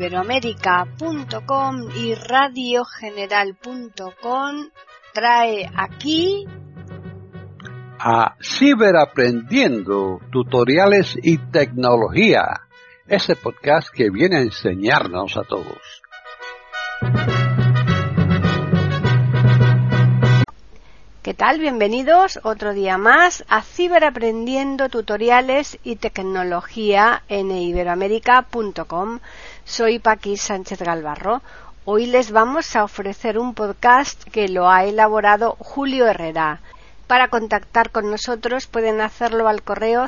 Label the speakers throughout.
Speaker 1: eiberoamerica.com y radiogeneral.com trae aquí
Speaker 2: a Ciberaprendiendo, tutoriales y tecnología, ese podcast que viene a enseñarnos a todos.
Speaker 1: ¿Qué tal? Bienvenidos otro día más a Ciberaprendiendo, tutoriales y tecnología en eiberoamerica.com. Soy Paqui Sánchez Galvarro. Hoy les vamos a ofrecer un podcast que lo ha elaborado Julio Herrera. Para contactar con nosotros pueden hacerlo al correo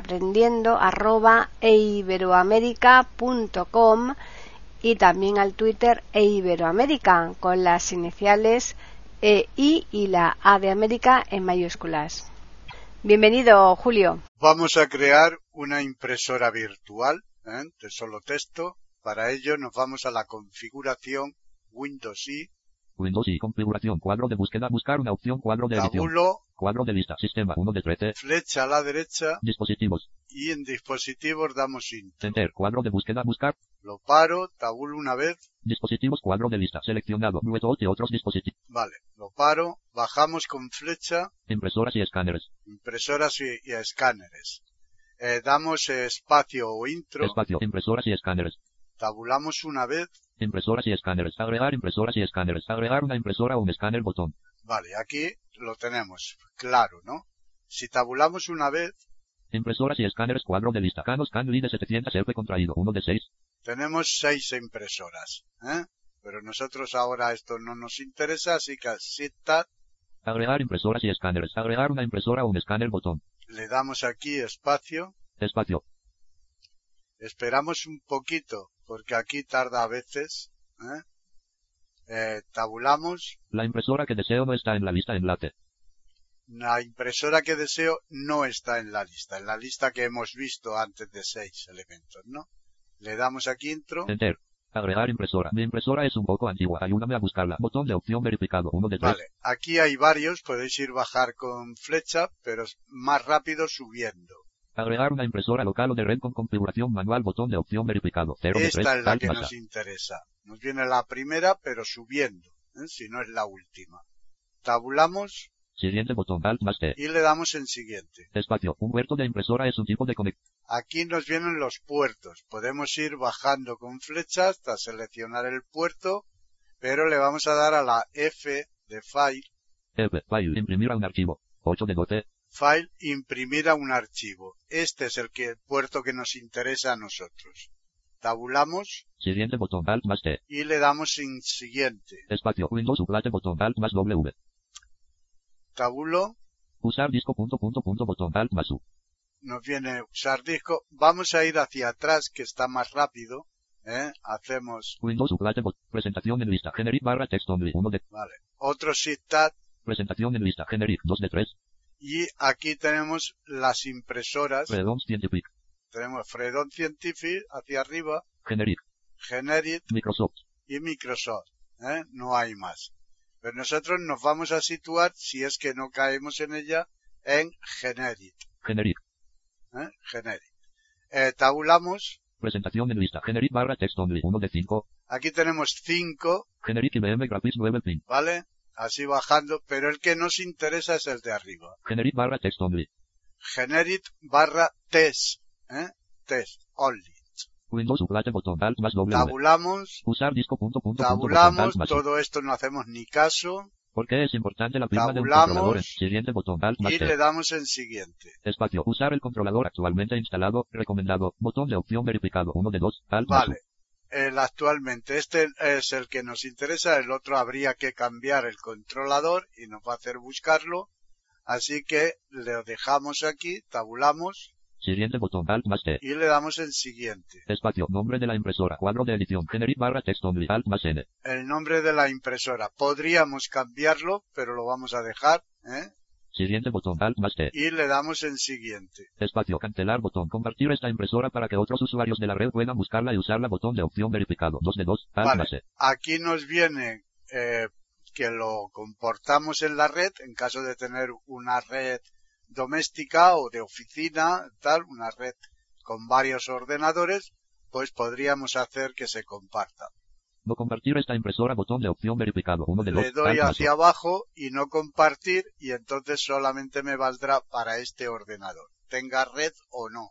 Speaker 1: ciberaprendiendo@eiberoamerica.com y también al Twitter eiberoamerica con las iniciales I y la A de América en mayúsculas. Bienvenido, Julio.
Speaker 3: Vamos a crear una impresora virtual de solo texto. Para ello nos vamos a la configuración Windows I.
Speaker 4: Windows y configuración, cuadro de búsqueda, buscar una opción, cuadro de edición,
Speaker 3: tabulo,
Speaker 4: cuadro de lista, sistema 1 de 13,
Speaker 3: flecha a la derecha,
Speaker 4: dispositivos,
Speaker 3: y en dispositivos damos Intro.
Speaker 4: enter, cuadro de búsqueda, buscar,
Speaker 3: Lo paro, tabulo una vez,
Speaker 4: dispositivos, cuadro de lista, seleccionado, Bluetooth y otros dispositivos,
Speaker 3: vale, lo paro, bajamos con flecha,
Speaker 4: impresoras y escáneres,
Speaker 3: impresoras y escáneres. Damos espacio o intro,
Speaker 4: espacio, impresoras y escáneres,
Speaker 3: tabulamos una vez,
Speaker 4: impresoras y escáneres, agregar impresoras y escáneres, agregar una impresora o un escáner, botón,
Speaker 3: vale, aquí lo tenemos, claro, ¿no? Si tabulamos una vez,
Speaker 4: impresoras y escáneres, cuadro de lista, Canon Scanly de 700 F contraído, 1 de 6,
Speaker 3: tenemos 6 impresoras, pero nosotros ahora esto no nos interesa, así que al Shift-Tab
Speaker 4: agregar impresoras y escáneres, agregar una impresora o un escáner, botón,
Speaker 3: le damos aquí espacio, esperamos un poquito, porque aquí tarda a veces, tabulamos,
Speaker 4: la impresora que deseo no está en la lista enlace,
Speaker 3: la impresora que deseo no está en la lista que hemos visto antes de 6 elementos, ¿no? Le damos aquí intro.
Speaker 4: Enter. Agregar impresora. Mi impresora es un poco antigua. Ayúdame a buscarla. Botón de opción verificado. 1 de 3.
Speaker 3: Vale. Aquí hay varios. Podéis ir bajar con flecha, pero más rápido subiendo.
Speaker 4: Agregar una impresora local o de red con configuración manual. Botón de opción verificado. 0 de 3.
Speaker 3: Esta es la que nos interesa. Nos viene la primera, pero subiendo. Si no es la última. Tabulamos.
Speaker 4: Siguiente botón, Alt más T.
Speaker 3: Y le damos en siguiente.
Speaker 4: Espacio. Un puerto de impresora es un tipo de conexión.
Speaker 3: Aquí nos vienen los puertos. Podemos ir bajando con flecha hasta seleccionar el puerto, pero le vamos a dar a la F de File.
Speaker 4: F, File, imprimir a un archivo. 8 de 12.
Speaker 3: File, imprimir a un archivo. Este es el puerto que nos interesa a nosotros. Tabulamos.
Speaker 4: Siguiente botón, Alt más T.
Speaker 3: Y le damos en siguiente.
Speaker 4: Espacio. Windows Uplate botón, Alt más W.
Speaker 3: Tabulo.
Speaker 4: Usar disco botón, Alt más U.
Speaker 3: Nos viene usar disco. Vamos a ir hacia atrás, que está más rápido. Hacemos.
Speaker 4: Windows Uplate presentación en lista. Generic barra text only. 1 de.
Speaker 3: Vale. Otro Shift-Tab.
Speaker 4: Presentación en lista. Generic 2 de 3.
Speaker 3: Y aquí tenemos las impresoras.
Speaker 4: Fredon Scientific.
Speaker 3: Tenemos Fredon Scientific hacia arriba.
Speaker 4: Generic.
Speaker 3: Microsoft. Y Microsoft. No hay más. Pero nosotros nos vamos a situar, si es que no caemos en ella, en Generic.
Speaker 4: Generic.
Speaker 3: Tabulamos.
Speaker 4: Presentación en lista. Generic barra text only. 1 de 5.
Speaker 3: Aquí tenemos 5.
Speaker 4: Generic IBM Graphics 9 pin.
Speaker 3: ¿Vale? Así bajando, pero el que nos interesa es el de arriba.
Speaker 4: Generic barra text only.
Speaker 3: Generic barra test. Test only.
Speaker 4: Windows Uplate botón, Alt más W.
Speaker 3: Tabulamos.
Speaker 4: Usar disco
Speaker 3: Tabulamos. Todo esto no hacemos ni caso.
Speaker 4: ¿Por qué es importante la firma de un controlador? Siguiente botón, Alt más
Speaker 3: y
Speaker 4: T.
Speaker 3: le damos en siguiente.
Speaker 4: Espacio. Usar el controlador actualmente instalado. Recomendado. Botón de opción verificado. 1 de 2. Alt más U.
Speaker 3: Vale. Actualmente este es el que nos interesa. El otro habría que cambiar el controlador y nos va a hacer buscarlo. Así que le dejamos aquí. Tabulamos.
Speaker 4: Siguiente botón, Alt más T.
Speaker 3: Y le damos en siguiente.
Speaker 4: Espacio. Nombre de la impresora. Cuadro de edición. Generic barra text only. Alt más N.
Speaker 3: El nombre de la impresora. Podríamos cambiarlo, pero lo vamos a dejar.
Speaker 4: Siguiente botón, Alt más T.
Speaker 3: Y le damos en siguiente.
Speaker 4: Espacio. Cancelar botón. Compartir esta impresora para que otros usuarios de la red puedan buscarla y usarla. Botón de opción verificado. 2 de 2. Alt
Speaker 3: Vale.
Speaker 4: más E.
Speaker 3: Aquí nos viene que lo comportamos en la red, en caso de tener una red doméstica o de oficina, tal, una red con varios ordenadores, pues podríamos hacer que se comparta.
Speaker 4: No compartir esta impresora, botón de opción verificado. Uno de
Speaker 3: Le
Speaker 4: dos.
Speaker 3: doy
Speaker 4: Alt
Speaker 3: hacia abajo y no compartir y entonces solamente me valdrá para este ordenador, tenga red o no.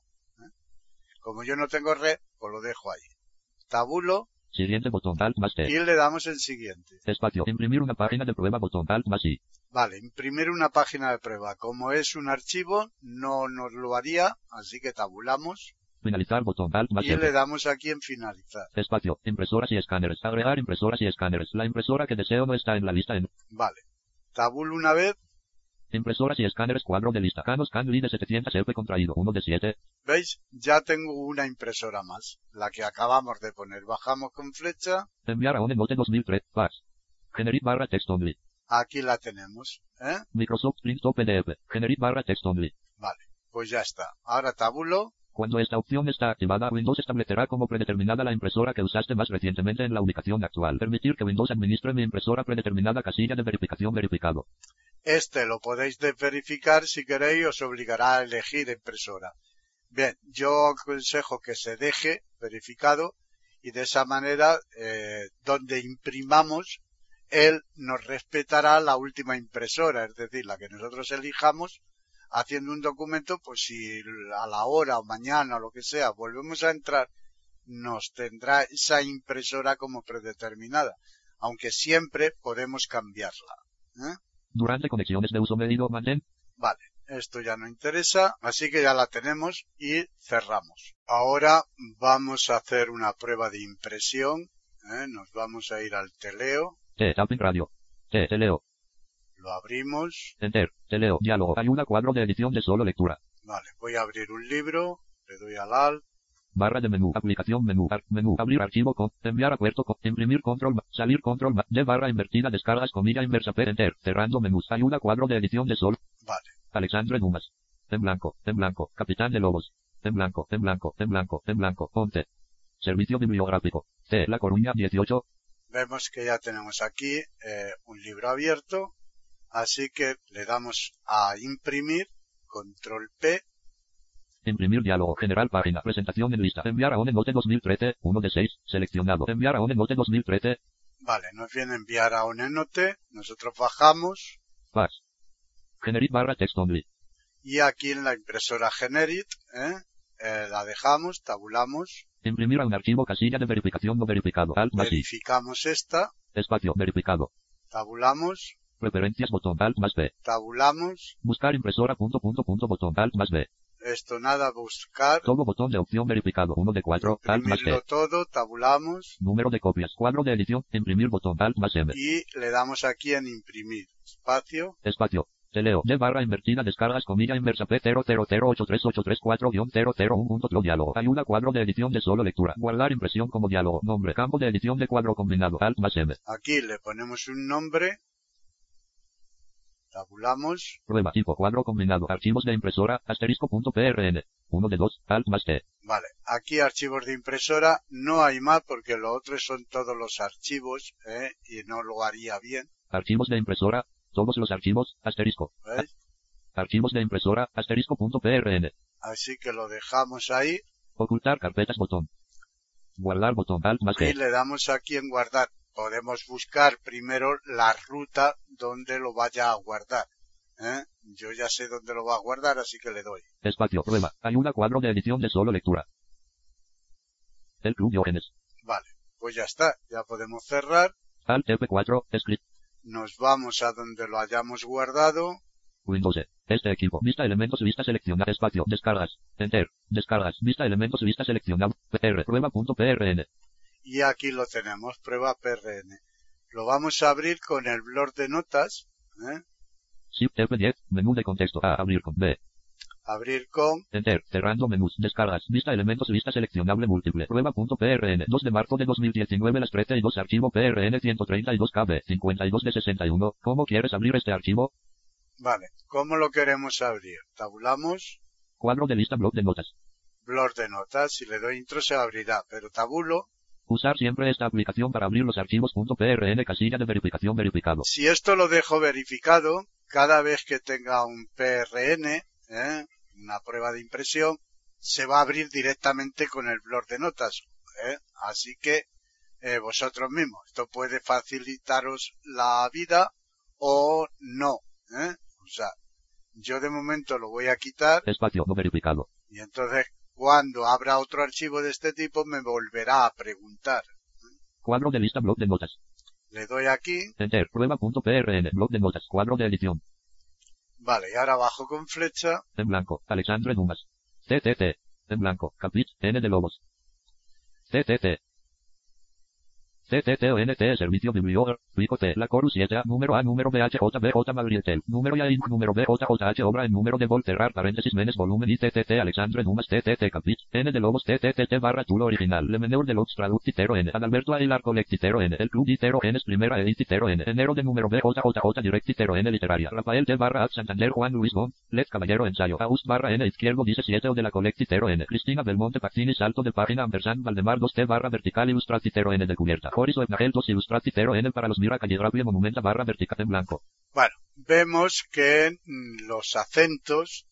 Speaker 3: Como yo no tengo red, pues lo dejo ahí. Tabulo.
Speaker 4: Siguiente botón, Alt más T.
Speaker 3: Y le damos en siguiente.
Speaker 4: Espacio, imprimir una página de prueba, botón, Alt más I.
Speaker 3: Vale, imprimir una página de prueba. Como es un archivo, no nos lo haría, así que tabulamos.
Speaker 4: Finalizar, botón, Alt más
Speaker 3: Y
Speaker 4: F.
Speaker 3: le damos aquí en finalizar.
Speaker 4: Espacio, impresoras y escáneres. Agregar impresoras y escáneres. La impresora que deseo no está en la lista en...
Speaker 3: Vale. Tabulo una vez.
Speaker 4: Impresoras y escáneres, cuadro de lista. Canos Canly de 700F contraído, 1 de 7.
Speaker 3: ¿Veis? Ya tengo una impresora más, la que acabamos de poner. Bajamos con flecha.
Speaker 4: Enviar a OneNote 2003, fax. Generate barra text only.
Speaker 3: Aquí la tenemos, ¿eh?
Speaker 4: Microsoft Print to PDF. Generate barra text only.
Speaker 3: Vale, pues ya está. Ahora tabulo.
Speaker 4: Cuando esta opción está activada, Windows establecerá como predeterminada la impresora que usaste más recientemente en la ubicación actual. Permitir que Windows administre mi impresora predeterminada, casilla de verificación verificado.
Speaker 3: Este lo podéis verificar si queréis, os obligará a elegir impresora. Bien, yo aconsejo que se deje verificado y de esa manera, donde imprimamos, él nos respetará la última impresora, es decir, la que nosotros elijamos, haciendo un documento, pues si a la hora o mañana o lo que sea volvemos a entrar, nos tendrá esa impresora como predeterminada, aunque siempre podemos cambiarla, ¿eh?
Speaker 4: Durante conexiones de uso medido, mantén.
Speaker 3: Vale, esto ya no interesa, así que ya la tenemos y cerramos. Ahora vamos a hacer una prueba de impresión, nos vamos a ir al Teleo.
Speaker 4: Tapping radio. Teleo.
Speaker 3: Lo abrimos.
Speaker 4: Enter. Teleo. Diálogo. Ayuda cuadro de edición de solo lectura.
Speaker 3: Vale, voy a abrir un libro, le doy al Alt.
Speaker 4: Barra de menú, aplicación, menú, menú, abrir archivo con, enviar a puerto con, imprimir control, salir control, de barra invertida, descargas, comilla inversa, enter, cerrando menús, ayuda cuadro de edición de sol.
Speaker 3: Vale.
Speaker 4: Alexandre Dumas. En blanco, capitán de lobos. En blanco, ponte. Servicio bibliográfico. La Coruña 18.
Speaker 3: Vemos que ya tenemos aquí un libro abierto, así que le damos a imprimir, control P.
Speaker 4: Imprimir diálogo general página presentación en lista enviar a OneNote 2013 1 de 6 seleccionado enviar a OneNote 2013.
Speaker 3: Vale, nos viene enviar a OneNote, nosotros bajamos.
Speaker 4: Fax. Generate barra text only.
Speaker 3: Y aquí en la impresora Generate, la dejamos, tabulamos.
Speaker 4: Imprimir a un archivo casilla de verificación no verificado. Alt más I.
Speaker 3: Verificamos esta.
Speaker 4: Espacio verificado.
Speaker 3: Tabulamos.
Speaker 4: Preferencias botón Alt más B.
Speaker 3: Tabulamos.
Speaker 4: Buscar impresora botón Alt más B.
Speaker 3: Esto nada, buscar.
Speaker 4: Todo botón de opción verificado 1 de 4. Alt más T.
Speaker 3: Todo, tabulamos.
Speaker 4: Número de copias. Cuadro de edición. Imprimir botón Alt más M.
Speaker 3: Y le damos aquí en imprimir. Espacio.
Speaker 4: Espacio. Teleo. De barra invertida descargas comilla inversa P0008384-001. Diálogo. Ayuda cuadro de edición de solo lectura. Guardar impresión como diálogo. Nombre. Campo de edición de cuadro combinado. Alt más M.
Speaker 3: Aquí le ponemos un nombre. Tabulamos.
Speaker 4: Prueba tipo cuadro combinado. Archivos de impresora. Asterisco.prn. 1 de 2. Alt más T.
Speaker 3: Vale. Aquí archivos de impresora. No hay más porque lo otro son todos los archivos, y no lo haría bien.
Speaker 4: Archivos de impresora. Todos los archivos. Asterisco.
Speaker 3: ¿Veis?
Speaker 4: Archivos de impresora. Asterisco.prn.
Speaker 3: Así que lo dejamos ahí.
Speaker 4: Ocultar carpetas botón. Guardar botón Alt más T.
Speaker 3: Y le damos aquí en guardar. Podemos buscar primero la ruta donde lo vaya a guardar. Yo ya sé dónde lo va a guardar, así que le doy.
Speaker 4: Espacio, prueba, ayuda cuadro de edición de solo lectura. El Club Diógenes.
Speaker 3: Vale, pues ya está, ya podemos cerrar.
Speaker 4: Alt F4, script.
Speaker 3: Nos vamos a donde lo hayamos guardado.
Speaker 4: Windows E. Este equipo. Vista elementos, vista seleccionada. Espacio. Descargas. Enter. Descargas. Vista elementos, vista seleccionada. PR. Prueba.prn.
Speaker 3: Y aquí lo tenemos. Prueba PRN. Lo vamos a abrir con el blog de notas.
Speaker 4: Shift F10. Menú de contexto. A. Abrir con B.
Speaker 3: Abrir con.
Speaker 4: Enter. Cerrando menús. Descargas. Vista elementos, vista seleccionable múltiple. Prueba.prn. 2 de marzo de 2019 las 13:02. Archivo PRN 132 KB. 52 de 61. ¿Cómo quieres abrir este archivo?
Speaker 3: Vale. ¿Cómo lo queremos abrir? Tabulamos.
Speaker 4: Cuadro de lista blog de notas.
Speaker 3: Blog de notas. Si le doy intro se abrirá. Pero tabulo.
Speaker 4: Usar siempre esta aplicación para abrir los archivos .prn casilla de verificación verificado.
Speaker 3: Si esto lo dejo verificado, cada vez que tenga un PRN, una prueba de impresión, se va a abrir directamente con el blog de notas. Así que vosotros mismos, esto puede facilitaros la vida o no. O sea, yo de momento lo voy a quitar.
Speaker 4: Espacio no verificado.
Speaker 3: Y entonces, cuando abra otro archivo de este tipo, me volverá a preguntar.
Speaker 4: Cuadro de lista, bloc de notas.
Speaker 3: Le doy aquí.
Speaker 4: Enter, prueba.prn, bloc de notas, cuadro de edición.
Speaker 3: Vale, y ahora bajo con flecha.
Speaker 4: En blanco, Alexandre Dumas. TTT. En blanco, Capit, N de Lobos. TTT. TTT-ONT, servicio bibliográfico T, la Corus 7A, número A, número BHJBJ Madrietel, número YAINC, número BJJH, obra en número de Volterrar, paréntesis, menes, volumen y TTT, Alexandre Dumas, TTT, Capit, N de Lobos, TTT, barra tulo original, Lemeneur de Lobos, traductitero N, Adalberto Aguilar, colectitero N, el club ditero N, primera edititero N, enero de número BJJJ, directitero N, literaria, Rafael T, barra Ad, Santander, Juan Luis Gómez, Let, caballero, ensayo, August, barra N, izquierdo, dice 7 o de la colectitero N, Cristina Belmonte, Pacini, salto de página, Ampersand, Valdemar 2T, barra vertical, ilustratitero N, de cubierta, Joris, Ebnagel, 2, ilustratitero N, para los mira, calligrafía, monumenta, barra vertical, en blanco.
Speaker 3: Bueno, vemos que los acentos,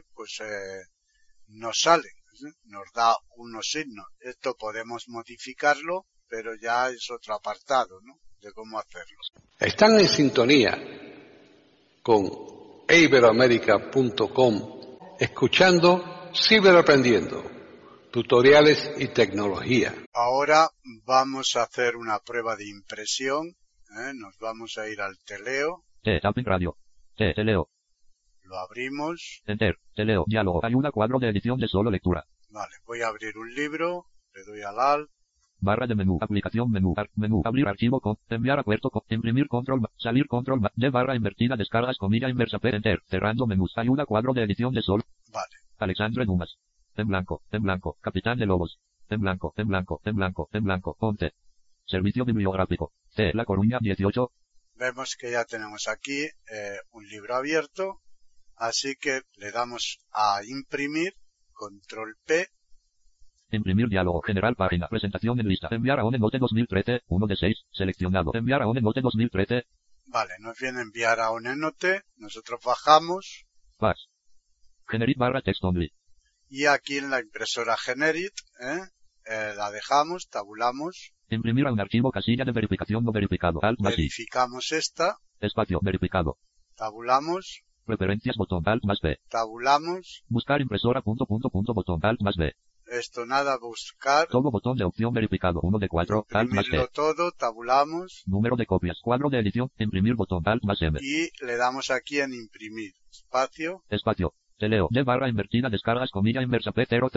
Speaker 3: nos salen, nos da unos signos. Esto podemos modificarlo, pero ya es otro apartado, ¿no? De cómo hacerlo.
Speaker 2: Están en sintonía con iberoamerica.com, escuchando Ciberaprendiendo, tutoriales y tecnología.
Speaker 3: Ahora vamos a hacer una prueba de impresión. Nos vamos a ir al Teleo.
Speaker 4: Tapping radio. Teleo.
Speaker 3: Lo abrimos.
Speaker 4: Enter. Teleo. Diálogo. Ayuda cuadro de edición de solo lectura.
Speaker 3: Vale, voy a abrir un libro. Le doy al Alt.
Speaker 4: Barra de menú. Aplicación menú. Menú. Abrir archivo con. Enviar a puerto con. Imprimir control. Salir control. De barra invertida. Descargas comilla inversa. Enter. Cerrando menús. Ayuda cuadro de edición de solo.
Speaker 3: Vale.
Speaker 4: Alexandre Dumas. En blanco. En blanco. Capitán de Lobos. En blanco. En blanco. En blanco. En blanco. Ponte. Servicio bibliográfico. T. La Coruña 18.
Speaker 3: Vemos que ya tenemos aquí un libro abierto. Así que le damos a imprimir. Control P.
Speaker 4: Imprimir diálogo. General página. Presentación en lista. Enviar a OneNote 2013. 1 de 6. Seleccionado. Enviar a OneNote 2013.
Speaker 3: Vale, nos viene enviar a OneNote. Nosotros bajamos.
Speaker 4: Fax. Generate barra text only.
Speaker 3: Y aquí en la impresora Generate, la dejamos, tabulamos.
Speaker 4: Imprimir a un archivo, casilla de verificación no verificado. Alt más I.
Speaker 3: Verificamos esta.
Speaker 4: Espacio verificado.
Speaker 3: Tabulamos.
Speaker 4: Preferencias botón Alt más B.
Speaker 3: Tabulamos.
Speaker 4: Buscar impresora botón Alt más B.
Speaker 3: Esto nada, buscar.
Speaker 4: Todo botón de opción verificado 1 de 4. Alt más B.
Speaker 3: Todo, tabulamos.
Speaker 4: Número de copias. Cuadro de edición. Imprimir botón Alt más M.
Speaker 3: Y le damos aquí en imprimir. Espacio.
Speaker 4: Espacio. Teleo. De barra invertida descargas comilla inversa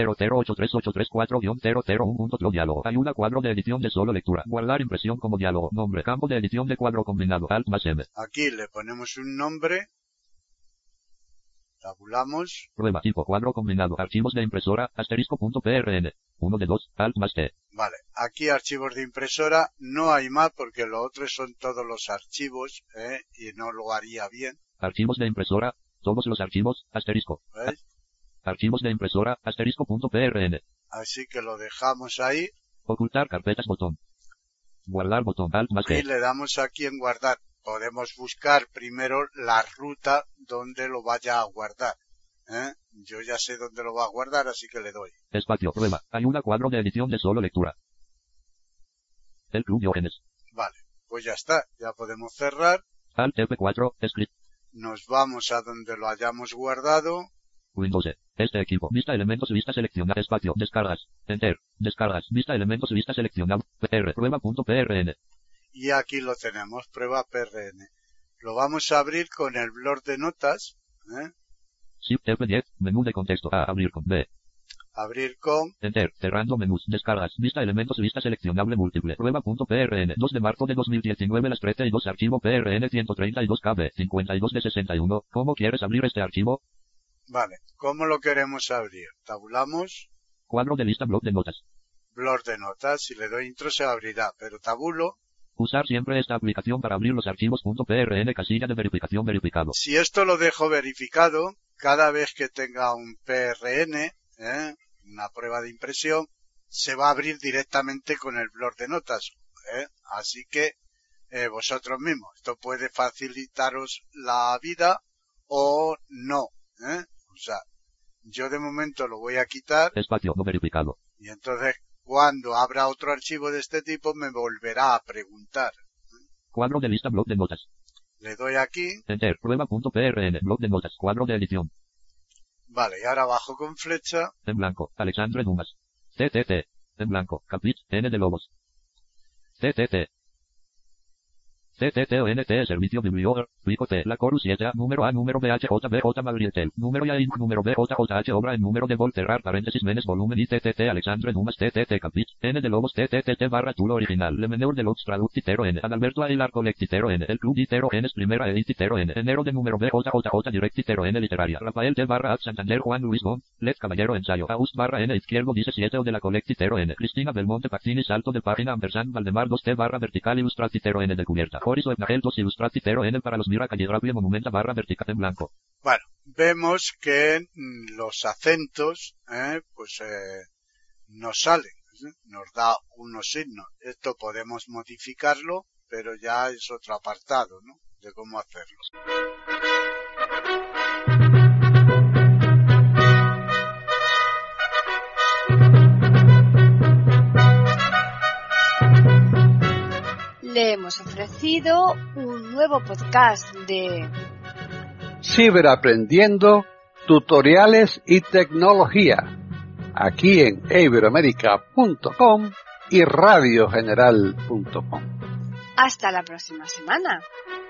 Speaker 4: P0008384-001. Diálogo. Ayuda cuadro de edición de solo lectura. Guardar impresión como diálogo. Nombre. Campo de edición de cuadro combinado. Alt más M.
Speaker 3: Aquí le ponemos un nombre. Tabulamos.
Speaker 4: Prueba tipo cuadro combinado. Archivos de impresora. Asterisco.prn. 1 de 2. Alt más T.
Speaker 3: Vale. Aquí archivos de impresora. No hay más porque lo otro son todos los archivos, y no lo haría bien.
Speaker 4: Archivos de impresora. Todos los archivos, asterisco.
Speaker 3: ¿Veis?
Speaker 4: Archivos de impresora, asterisco.prn.
Speaker 3: Así que lo dejamos ahí.
Speaker 4: Ocultar carpetas botón. Guardar botón Alt más
Speaker 3: Y
Speaker 4: T.
Speaker 3: le damos aquí en guardar. Podemos buscar primero la ruta donde lo vaya a guardar. Yo ya sé dónde lo va a guardar, así que le doy.
Speaker 4: Espacio, prueba. Ayuda cuadro de edición de solo lectura. El club Diógenes.
Speaker 3: Vale, pues ya está. Ya podemos cerrar.
Speaker 4: Alt F4, script.
Speaker 3: Nos vamos a donde lo hayamos guardado.
Speaker 4: Windows E. Este equipo. Vista elementos, lista seleccionada. Espacio. Descargas. Enter. Descargas. Vista elementos, lista seleccionada. PR. Prueba.prn.
Speaker 3: Y aquí lo tenemos. Prueba PRN. Lo vamos a abrir con el blog de notas.
Speaker 4: Shift F10. Menú de contexto. A. Abrir con B.
Speaker 3: Abrir con.
Speaker 4: Enter. Cerrando menús. Descargas. Vista elementos. Lista seleccionable múltiple. Prueba.prn. 2 de marzo de 2019. Las 32. Archivo PRN 132 KB. 52 de 61. ¿Cómo quieres abrir este archivo?
Speaker 3: Vale. ¿Cómo lo queremos abrir? Tabulamos.
Speaker 4: Cuadro de lista. Blog de notas.
Speaker 3: Blog de notas. Si le doy intro se abrirá. Pero tabulo.
Speaker 4: Usar siempre esta aplicación para abrir los archivos .prn. Casilla de verificación verificado.
Speaker 3: Si esto lo dejo verificado, cada vez que tenga un PRN, una prueba de impresión, se va a abrir directamente con el blog de notas. Así que vosotros mismos. Esto puede facilitaros la vida o no. O sea, yo de momento lo voy a quitar.
Speaker 4: Espacio no verificado.
Speaker 3: Y entonces, cuando abra otro archivo de este tipo me volverá a preguntar.
Speaker 4: Cuadro de lista, bloc de notas.
Speaker 3: Le doy aquí.
Speaker 4: Enter, prueba.prn, bloc de notas, cuadro de edición.
Speaker 3: Vale, y ahora bajo con flecha.
Speaker 4: En blanco, Alexandre Dumas. TTT. En blanco, Caplich, N de Lobos. TTT. TTT-ONT, servicio bibliógrafo, Pico T, la Corus 7, número A, número BHJBJ Magrietel, número ya Inc, número BJJH, obra en número de Volterrar, paréntesis, menes, volumen y TTT, Alexandre Dumas, TTT, Caplich, N de Lobos, TTT, barra tulo original, le meneur de Lobos, traductitero N, Adalberto Aguilar, colectitero N, el club ditero N, primera edititero N, enero de número BJJJ, directitero N, literaria, Rafael T, barra Ad, Santander, Juan Luis Gómez, Let, caballero, ensayo, August, barra N, izquierdo, dice 7 o de la colectitero N, Cristina Belmonte, Pactini, salto de página, Ampersand, Valdemar, 2T, barra vertical, ilustratitero N, de cubierta, Joris, Ebnagel, 2, ilustratitero N, para los mira, calligrafía, monumenta, barra vertical, en blanco.
Speaker 3: Bueno, vemos que los acentos, nos salen, nos da unos signos. Esto podemos modificarlo, pero ya es otro apartado, ¿no?, de cómo hacerlo.
Speaker 1: Le hemos ofrecido un nuevo podcast de
Speaker 2: Ciberaprendiendo, tutoriales y tecnología, aquí en iberoamerica.com y radiogeneral.com.
Speaker 1: Hasta la próxima semana.